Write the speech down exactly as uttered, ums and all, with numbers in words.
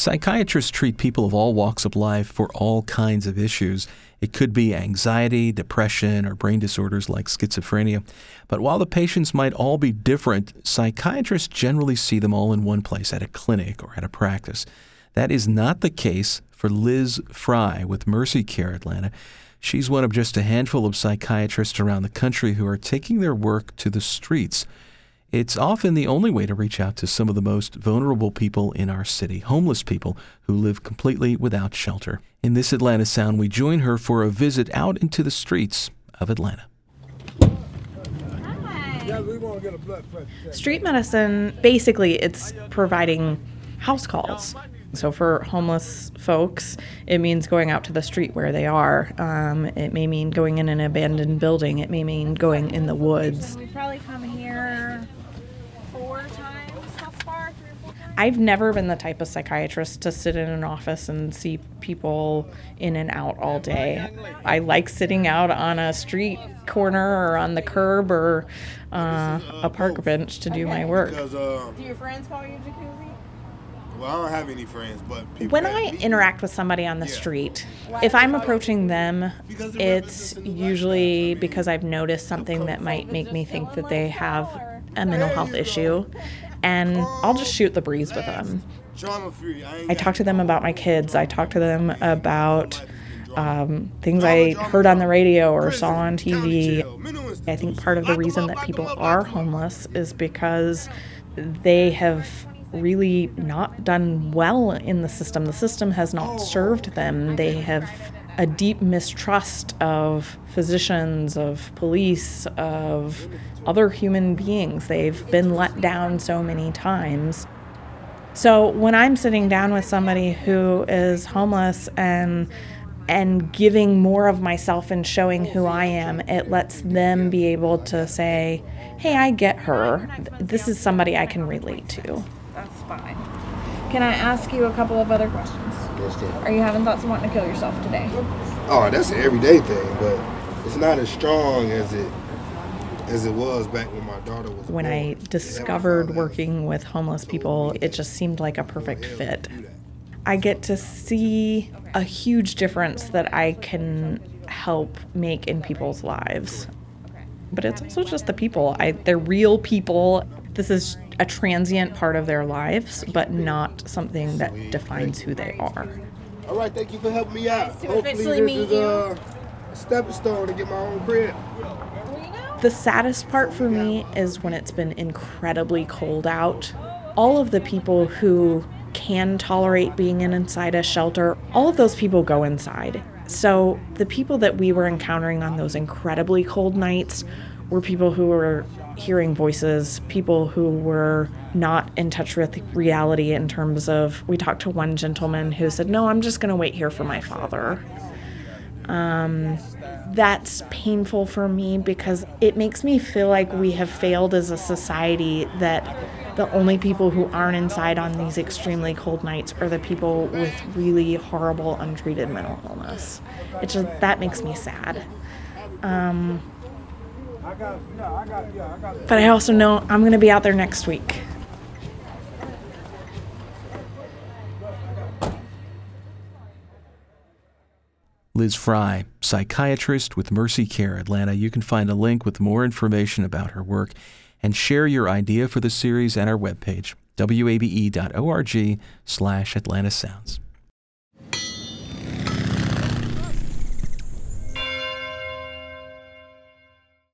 Psychiatrists treat people of all walks of life for all kinds of issues. It could be anxiety, depression, or brain disorders like schizophrenia. But while the patients might all be different, psychiatrists generally see them all in one place, at a clinic or at a practice. That is not the case for Liz Fry with Mercy Care Atlanta. She's one of just a handful of psychiatrists around the country who are taking their work to the streets. It's often the only way to reach out to some of the most vulnerable people in our city, homeless people who live completely without shelter. In this Atlanta Sound, we join her for a visit out into the streets of Atlanta. Street medicine, basically, it's providing house calls. So for homeless folks, it means going out to the street where they are. Um, it may mean going in an abandoned building. It may mean going in the woods. We've probably come here four times thus far, three or four times. I've never been the type of psychiatrist to sit in an office and see people in and out all day. I like sitting out on a street corner or on the curb or uh, a park bench to do my work. Do your friends call you Jacuzzi? Well, I don't have any friends, but people when I interact with somebody on the street, if I'm approaching them, it's usually because I've noticed something that might make me think that they have a mental health issue, and I'll just shoot the breeze with them. I talk to them about my kids. I talk to them about um, things I heard on the radio or saw on T V. I think part of the reason that people are homeless is because they have really not done well in the system. The system has not served them. They have a deep mistrust of physicians, of police, of other human beings. They've been let down so many times. So when I'm sitting down with somebody who is homeless and and giving more of myself and showing who I am, it lets them be able to say, hey, I get her. This is somebody I can relate to. That's fine. Can I ask you a couple of other questions? Yes, sir. Are you having thoughts of wanting to kill yourself today? Oh, that's an everyday thing, but it's not as strong as it as it was back when my daughter was When born. I discovered working with homeless people, it just seemed like a perfect fit. I get to see a huge difference that I can help make in people's lives. But it's also just the people. I, they're real people. This is a transient part of their lives, but not something that defines who they are. All right, thank you for helping me out. Nice to Hopefully officially this meet is you. uh, a stepping stone to get my own crib. The saddest part for me is when it's been incredibly cold out. All of the people who can tolerate being in inside a shelter, all of those people go inside. So the people that we were encountering on those incredibly cold nights were people who were hearing voices, people who were not in touch with reality in terms of, we talked to one gentleman who said, no, I'm just going to wait here for my father. Um, that's painful for me because it makes me feel like we have failed as a society, that the only people who aren't inside on these extremely cold nights are the people with really horrible, untreated mental illness. It just, that makes me sad. Um, but I also know I'm going to be out there next week. Liz Fry, psychiatrist with Mercy Care Atlanta. You can find a link with more information about her work and share your idea for the series at our webpage, w a b e dot org slash Atlanta Sounds.